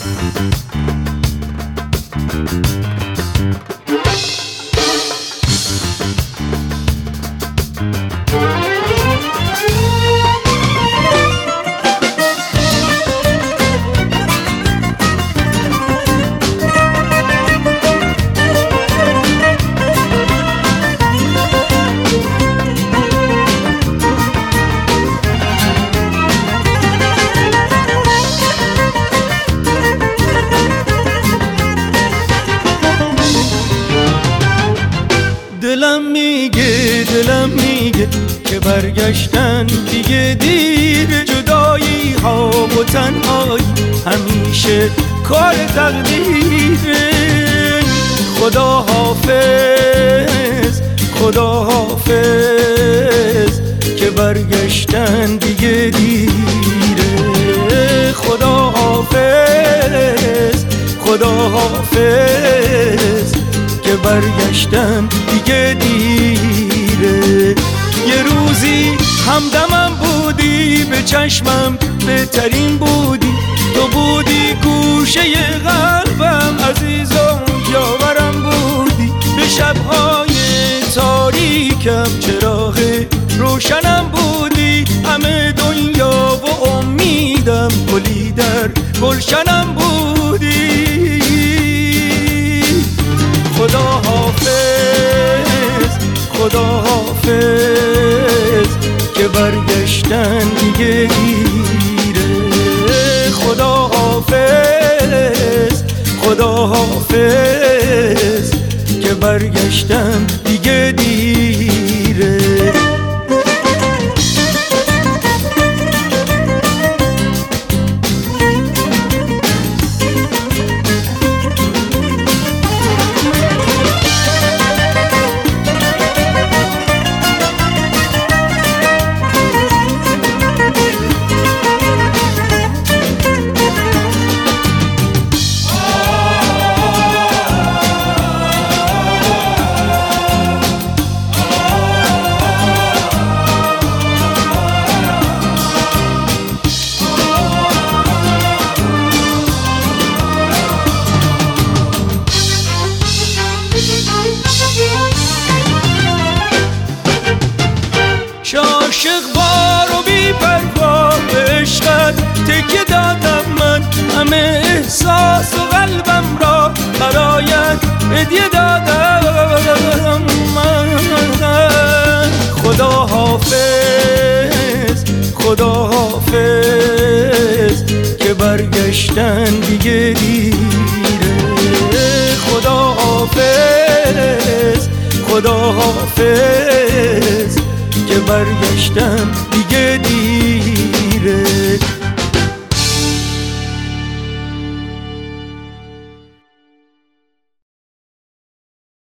دلم میگه که برگشتن دیگه دیر، جدایی ها و تنهایی همیشه کار تقدیره. خدا حافظ خدا حافظ که برگشتن دیگه دیره. خدا حافظ خدا حافظ که برگشتن دیگه دیره. یه روزی همدمم بودی، به چشمم بهترین بودی، تو بودی گوشه قلبم، عزیزم یاورم بودی. به شبهای تاریکم چراغ روشنم بودی، همه دنیا و امیدم گلی در گلشنم بودی. خدا حافظ خدا حافظ که برگشتن دیگه دیره. خدا حافظ خدا حافظ که برگشتن دیگه دیره. عاشق بار و بی پروا به عشقت تکیه دادم من، همه احساس و قلبم را برایت هدیه دادم من. خدا حافظ خدا حافظ که برگشتن دیگه دیره. خدا حافظ خدا حافظ که برگشتن دیگه دیره.